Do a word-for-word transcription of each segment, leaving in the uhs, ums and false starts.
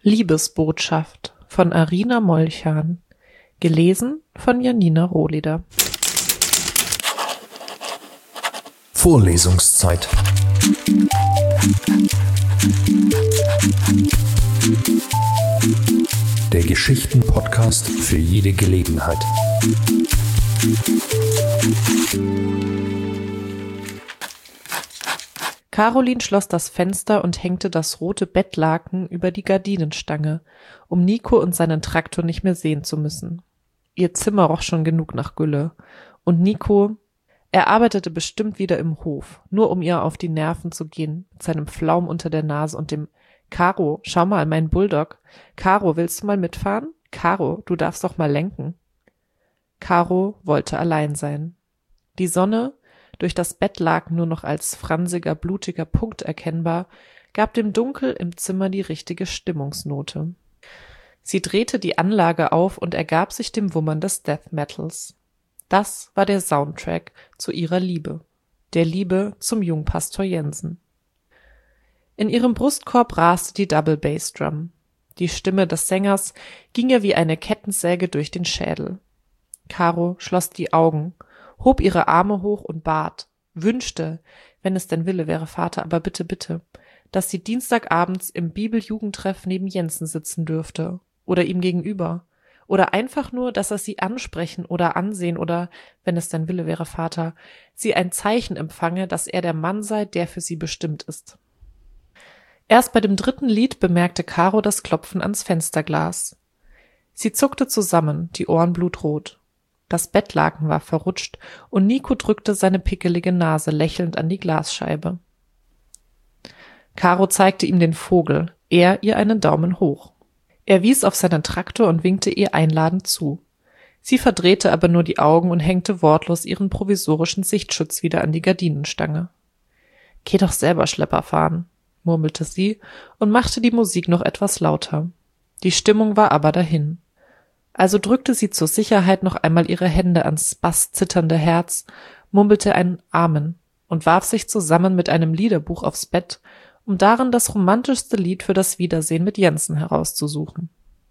Liebesbotschaft von Arina Molchan, gelesen von Janina Rohleder. Vorlesungszeit. Der Geschichten-Podcast für jede Gelegenheit. Caroline schloss das Fenster und hängte das rote Bettlaken über die Gardinenstange, um Nico und seinen Traktor nicht mehr sehen zu müssen. Ihr Zimmer roch schon genug nach Gülle. Und Nico, er arbeitete bestimmt wieder im Hof, nur um ihr auf die Nerven zu gehen, mit seinem Flaum unter der Nase und dem »Caro, schau mal, mein Bulldog. Caro, willst du mal mitfahren? Caro, du darfst doch mal lenken.« Caro wollte allein sein. Die Sonne, durch das Bettlaken nur noch als fransiger, blutiger Punkt erkennbar, gab dem Dunkel im Zimmer die richtige Stimmungsnote. Sie drehte die Anlage auf und ergab sich dem Wummern des Death Metals. Das war der Soundtrack zu ihrer Liebe, der Liebe zum Jungpastor Jensen. In ihrem Brustkorb raste die Double Bass Drum. Die Stimme des Sängers ging ihr wie eine Kettensäge durch den Schädel. Caro schloss die Augen, hob ihre Arme hoch und bat, wünschte, wenn es denn Wille wäre, Vater, aber bitte, bitte, dass sie dienstagabends im Bibeljugendtreff neben Jensen sitzen dürfte oder ihm gegenüber oder einfach nur, dass er sie ansprechen oder ansehen oder, wenn es denn Wille wäre, Vater, sie ein Zeichen empfange, dass er der Mann sei, der für sie bestimmt ist. Erst bei dem dritten Lied bemerkte Caro das Klopfen ans Fensterglas. Sie zuckte zusammen, die Ohren blutrot. Das Bettlaken war verrutscht und Nico drückte seine pickelige Nase lächelnd an die Glasscheibe. Caro zeigte ihm den Vogel, er ihr einen Daumen hoch. Er wies auf seinen Traktor und winkte ihr einladend zu. Sie verdrehte aber nur die Augen und hängte wortlos ihren provisorischen Sichtschutz wieder an die Gardinenstange. »Geh doch selber Schlepper fahren«, murmelte sie und machte die Musik noch etwas lauter. Die Stimmung war aber dahin. Also drückte sie zur Sicherheit noch einmal ihre Hände ans basszitternde Herz, murmelte ein Amen und warf sich zusammen mit einem Liederbuch aufs Bett, um darin das romantischste Lied für das Wiedersehen mit Jensen herauszusuchen.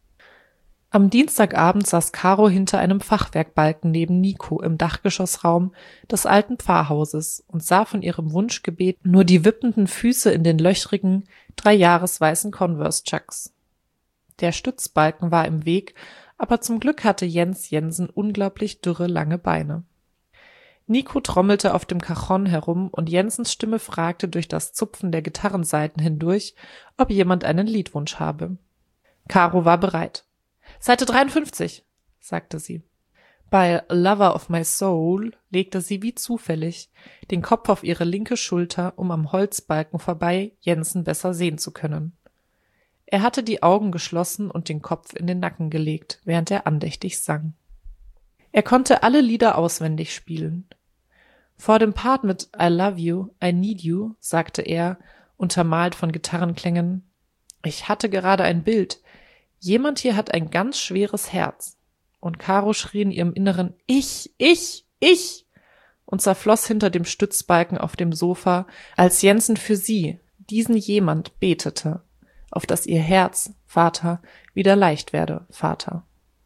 Am Dienstagabend saß Caro hinter einem Fachwerkbalken neben Nico im Dachgeschossraum des alten Pfarrhauses und sah von ihrem Wunschgebet nur die wippenden Füße in den löchrigen, dreijahresweißen Converse-Chucks. Der Stützbalken war im Weg, aber zum Glück hatte Jens Jensen unglaublich dürre, lange Beine. Nico trommelte auf dem Cajon herum und Jensens Stimme fragte durch das Zupfen der Gitarrensaiten hindurch, ob jemand einen Liedwunsch habe. Caro war bereit. »Seite dreiundfünfzig«, sagte sie. Bei »Lover of my soul« legte sie wie zufällig den Kopf auf ihre linke Schulter, um am Holzbalken vorbei Jensen besser sehen zu können. Er hatte die Augen geschlossen und den Kopf in den Nacken gelegt, während er andächtig sang. Er konnte alle Lieder auswendig spielen. Vor dem Part mit I love you, I need you, sagte er, untermalt von Gitarrenklängen, »Ich hatte gerade ein Bild. Jemand hier hat ein ganz schweres Herz.« Und Caro schrie in ihrem Inneren, »Ich, ich, ich!« und zerfloss hinter dem Stützbalken auf dem Sofa, als Jensen für sie, diesen jemand, betete, auf dass ihr Herz, Vater, wieder leicht werde, Vater.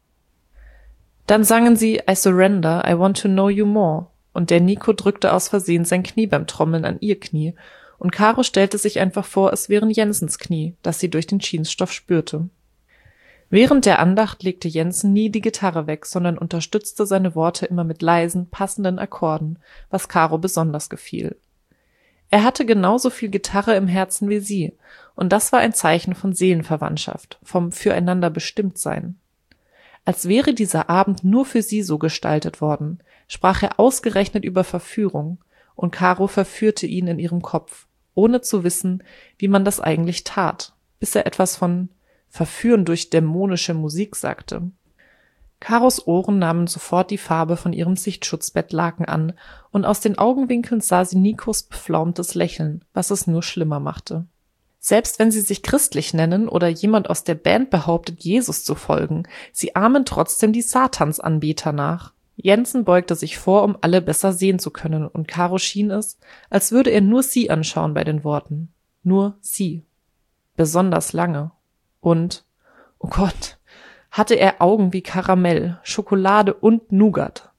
Dann sangen sie I surrender, I want to know you more, und der Nico drückte aus Versehen sein Knie beim Trommeln an ihr Knie, und Caro stellte sich einfach vor, es wären Jensens Knie, das sie durch den Jeansstoff spürte. Während der Andacht legte Jensen nie die Gitarre weg, sondern unterstützte seine Worte immer mit leisen, passenden Akkorden, was Caro besonders gefiel. Er hatte genauso viel Gitarre im Herzen wie sie, und das war ein Zeichen von Seelenverwandtschaft, vom Füreinander Bestimmtsein. Als wäre dieser Abend nur für sie so gestaltet worden, sprach er ausgerechnet über Verführung, und Caro verführte ihn in ihrem Kopf, ohne zu wissen, wie man das eigentlich tat, bis er etwas von Verführen durch dämonische Musik sagte. Caros Ohren nahmen sofort die Farbe von ihrem Sichtschutzbettlaken an, und aus den Augenwinkeln sah sie Nikos beflaumtes Lächeln, was es nur schlimmer machte. Selbst wenn sie sich christlich nennen oder jemand aus der Band behauptet, Jesus zu folgen, sie ahmen trotzdem die Satansanbeter nach. Jensen beugte sich vor, um alle besser sehen zu können, und Caro schien es, als würde er nur sie anschauen bei den Worten. Nur sie. Besonders lange. Und, oh Gott, hatte er Augen wie Karamell, Schokolade und Nougat.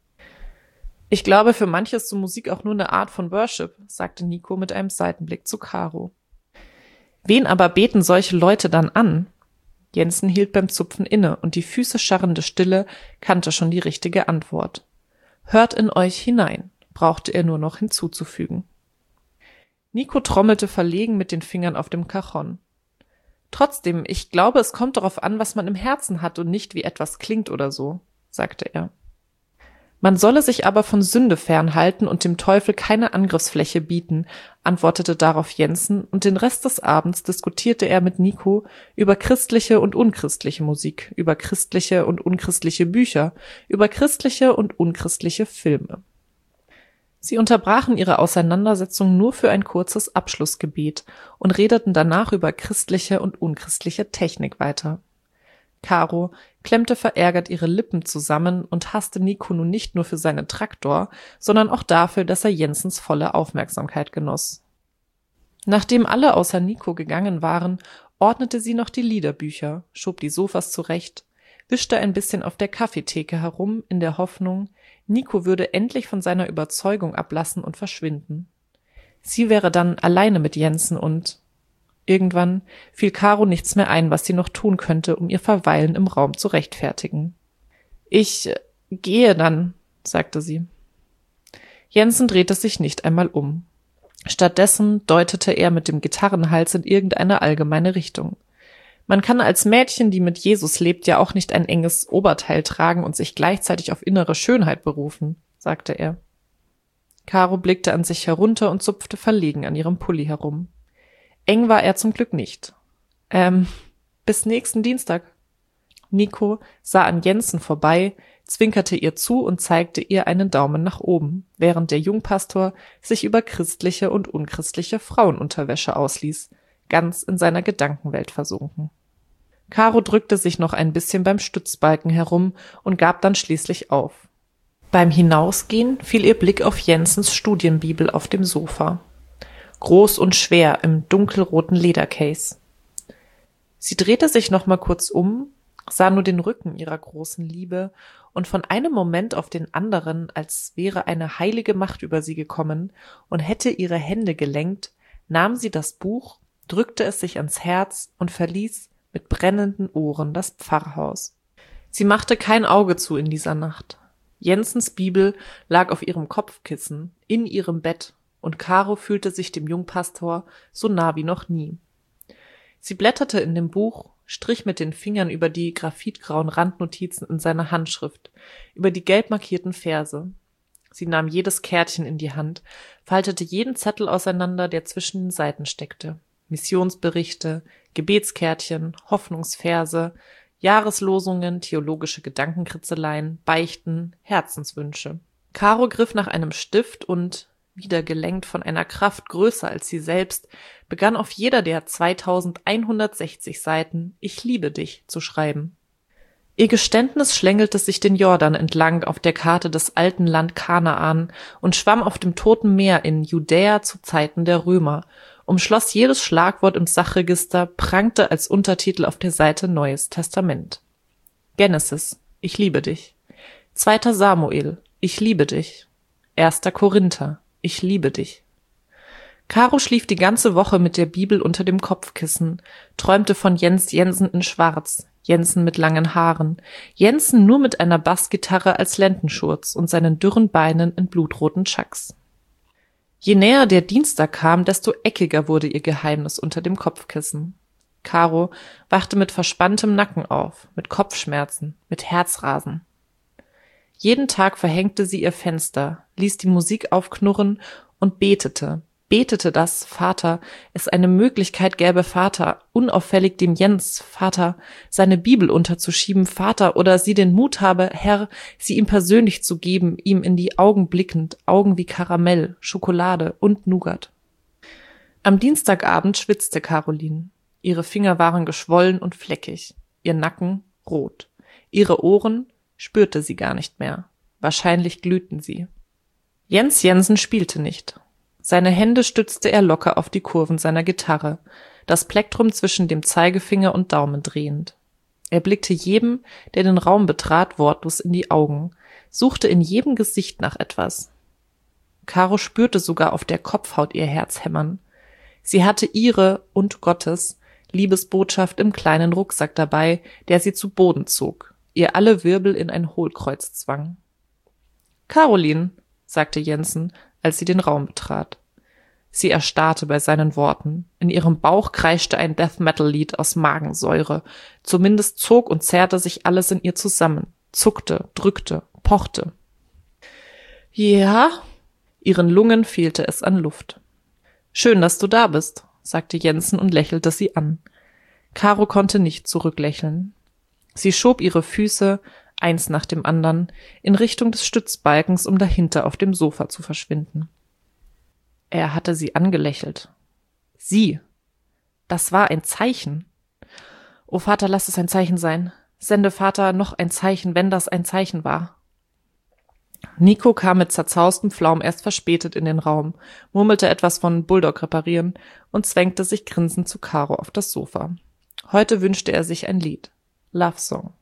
Ich glaube, für manche ist so Musik auch nur eine Art von Worship, sagte Nico mit einem Seitenblick zu Caro. Wen aber beten solche Leute dann an? Jensen hielt beim Zupfen inne und die Füße scharrende Stille kannte schon die richtige Antwort. Hört in euch hinein, brauchte er nur noch hinzuzufügen. Nico trommelte verlegen mit den Fingern auf dem Cajon. Trotzdem, ich glaube, es kommt darauf an, was man im Herzen hat und nicht wie etwas klingt oder so, sagte er. Man solle sich aber von Sünde fernhalten und dem Teufel keine Angriffsfläche bieten, antwortete darauf Jensen, und den Rest des Abends diskutierte er mit Nico über christliche und unchristliche Musik, über christliche und unchristliche Bücher, über christliche und unchristliche Filme. Sie unterbrachen ihre Auseinandersetzung nur für ein kurzes Abschlussgebet und redeten danach über christliche und unchristliche Technik weiter. Caro klemmte verärgert ihre Lippen zusammen und hasste Nico nun nicht nur für seinen Traktor, sondern auch dafür, dass er Jensens volle Aufmerksamkeit genoss. Nachdem alle außer Nico gegangen waren, ordnete sie noch die Liederbücher, schob die Sofas zurecht, wischte ein bisschen auf der Kaffeetheke herum, in der Hoffnung, Nico würde endlich von seiner Überzeugung ablassen und verschwinden. Sie wäre dann alleine mit Jensen und... Irgendwann fiel Caro nichts mehr ein, was sie noch tun könnte, um ihr Verweilen im Raum zu rechtfertigen. »Ich äh, gehe dann«, sagte sie. Jensen drehte sich nicht einmal um. Stattdessen deutete er mit dem Gitarrenhals in irgendeine allgemeine Richtung. Man kann als Mädchen, die mit Jesus lebt, ja auch nicht ein enges Oberteil tragen und sich gleichzeitig auf innere Schönheit berufen, sagte er. Caro blickte an sich herunter und zupfte verlegen an ihrem Pulli herum. Eng war er zum Glück nicht. Ähm, bis nächsten Dienstag. Nico sah an Jensen vorbei, zwinkerte ihr zu und zeigte ihr einen Daumen nach oben, während der Jungpastor sich über christliche und unchristliche Frauenunterwäsche ausließ, ganz in seiner Gedankenwelt versunken. Caro drückte sich noch ein bisschen beim Stützbalken herum und gab dann schließlich auf. Beim Hinausgehen fiel ihr Blick auf Jensens Studienbibel auf dem Sofa. Groß und schwer im dunkelroten Ledercase. Sie drehte sich noch mal kurz um, sah nur den Rücken ihrer großen Liebe und von einem Moment auf den anderen, als wäre eine heilige Macht über sie gekommen und hätte ihre Hände gelenkt, nahm sie das Buch, drückte es sich ans Herz und verließ mit brennenden Ohren das Pfarrhaus. Sie machte kein Auge zu in dieser Nacht. Jensens Bibel lag auf ihrem Kopfkissen, in ihrem Bett, und Caro fühlte sich dem Jungpastor so nah wie noch nie. Sie blätterte in dem Buch, strich mit den Fingern über die graphitgrauen Randnotizen in seiner Handschrift, über die gelb markierten Verse. Sie nahm jedes Kärtchen in die Hand, faltete jeden Zettel auseinander, der zwischen den Seiten steckte. Missionsberichte, Gebetskärtchen, Hoffnungsverse, Jahreslosungen, theologische Gedankenkritzeleien, Beichten, Herzenswünsche. Caro griff nach einem Stift und, wieder gelenkt von einer Kraft größer als sie selbst, begann auf jeder der zweitausendeinhundertsechzig Seiten »Ich liebe dich« zu schreiben. Ihr Geständnis schlängelte sich den Jordan entlang auf der Karte des alten Land Kanaan und schwamm auf dem Toten Meer in Judäa zu Zeiten der Römer, umschloss jedes Schlagwort im Sachregister, prangte als Untertitel auf der Seite Neues Testament. Genesis, ich liebe dich. Zweiter Samuel, ich liebe dich. Erster Korinther, ich liebe dich. Caro schlief die ganze Woche mit der Bibel unter dem Kopfkissen, träumte von Jens Jensen in Schwarz, Jensen mit langen Haaren, Jensen nur mit einer Bassgitarre als Lendenschurz und seinen dürren Beinen in blutroten Chucks. Je näher der Dienstag kam, desto eckiger wurde ihr Geheimnis unter dem Kopfkissen. Caro wachte mit verspanntem Nacken auf, mit Kopfschmerzen, mit Herzrasen. Jeden Tag verhängte sie ihr Fenster, ließ die Musik aufknurren und betete, betete, dass, Vater, es eine Möglichkeit gäbe, Vater, unauffällig dem Jens, Vater, seine Bibel unterzuschieben, Vater, oder sie den Mut habe, Herr, sie ihm persönlich zu geben, ihm in die Augen blickend, Augen wie Karamell, Schokolade und Nougat. Am Dienstagabend schwitzte Caroline. Ihre Finger waren geschwollen und fleckig, ihr Nacken rot, ihre Ohren spürte sie gar nicht mehr. Wahrscheinlich glühten sie. Jens Jensen spielte nicht. Seine Hände stützte er locker auf die Kurven seiner Gitarre. das Plektrum zwischen dem Zeigefinger und Daumen drehend. Er blickte jedem, der den Raum betrat, wortlos in die Augen, suchte in jedem Gesicht nach etwas. Caro spürte sogar auf der Kopfhaut ihr Herz hämmern. Sie hatte ihre und Gottes Liebesbotschaft im kleinen Rucksack dabei, der sie zu Boden zog, ihr alle Wirbel in ein Hohlkreuz zwang. »Caroline«, sagte Jensen, als sie den Raum betrat. Sie erstarrte bei seinen Worten. In ihrem Bauch kreischte ein Death-Metal-Lied aus Magensäure. Zumindest zog und zerrte sich alles in ihr zusammen, zuckte, drückte, pochte. »Ja?« Ihren Lungen fehlte es an Luft. »Schön, dass du da bist«, sagte Jensen und lächelte sie an. Caro konnte nicht zurücklächeln. Sie schob ihre Füße, eins nach dem anderen, in Richtung des Stützbalkens, um dahinter auf dem Sofa zu verschwinden. Er hatte sie angelächelt. Sie. Das war ein Zeichen. »O Vater, lass es ein Zeichen sein. Sende Vater noch ein Zeichen, wenn das ein Zeichen war.« Nico kam mit zerzaustem Pflaum erst verspätet in den Raum, murmelte etwas von Bulldog reparieren und zwängte sich grinsend zu Caro auf das Sofa. Heute wünschte er sich ein Lied. Love Song.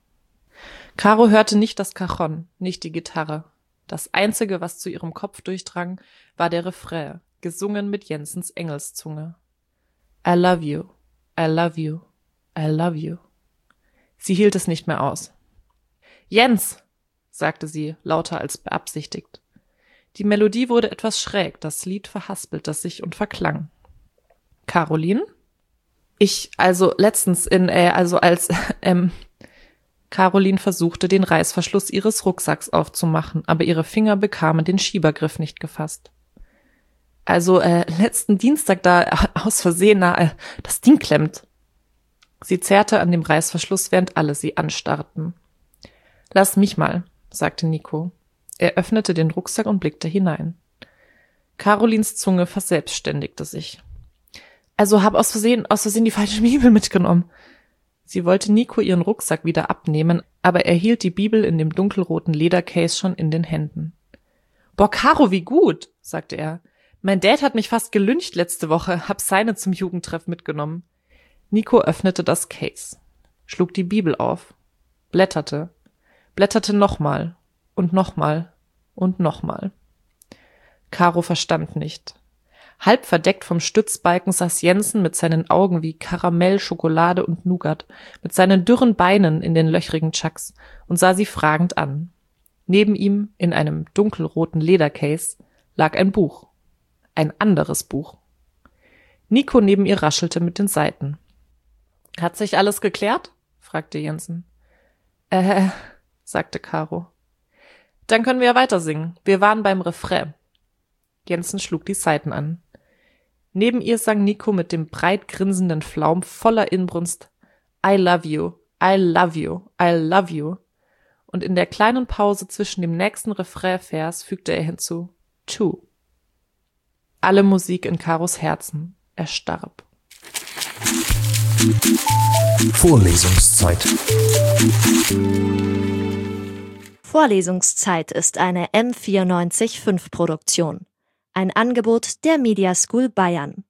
Caro hörte nicht das Cajon, nicht die Gitarre. Das Einzige, was zu ihrem Kopf durchdrang, war der Refrain, gesungen mit Jensens Engelszunge. I love you, I love you, I love you. Sie hielt es nicht mehr aus. »Jens«, sagte sie, lauter als beabsichtigt. Die Melodie wurde etwas schräg, das Lied verhaspelte sich und verklang. »Caroline?« »Ich, also letztens in, äh, also als, ähm...« Caroline versuchte, den Reißverschluss ihres Rucksacks aufzumachen, aber ihre Finger bekamen den Schiebergriff nicht gefasst. »Also, äh, letzten Dienstag da, aus Versehen, na, äh, das Ding klemmt.« Sie zerrte an dem Reißverschluss, während alle sie anstarrten. »Lass mich mal«, sagte Nico. Er öffnete den Rucksack und blickte hinein. Carolins Zunge verselbstständigte sich. »Also hab aus Versehen, aus Versehen die falsche Bibel mitgenommen.« Sie wollte Nico ihren Rucksack wieder abnehmen, aber er hielt die Bibel in dem dunkelroten Ledercase schon in den Händen. »Boah, Caro, wie gut«, sagte er. »Mein Dad hat mich fast gelyncht letzte Woche, hab seine zum Jugendtreff mitgenommen.« Nico öffnete das Case, schlug die Bibel auf, blätterte, blätterte nochmal und nochmal und nochmal. Caro verstand nicht. Halb verdeckt vom Stützbalken saß Jensen mit seinen Augen wie Karamell, Schokolade und Nougat, mit seinen dürren Beinen in den löchrigen Chucks und sah sie fragend an. Neben ihm, in einem dunkelroten Ledercase, lag ein Buch. Ein anderes Buch. Nico neben ihr raschelte mit den Seiten. »Hat sich alles geklärt?« fragte Jensen. Äh, sagte Caro. »Dann können wir ja weiter singen. Wir waren beim Refrain.« Jensen schlug die Saiten an. Neben ihr sang Nico mit dem breit grinsenden Flaum voller Inbrunst I love you, I love you, I love you. Und in der kleinen Pause zwischen dem nächsten Refrainvers fügte er hinzu Two. Alle Musik in Caros Herzen erstarb. Vorlesungszeit. Vorlesungszeit ist eine M vierundneunzig Komma fünf Produktion. Ein Angebot der Media School Bayern.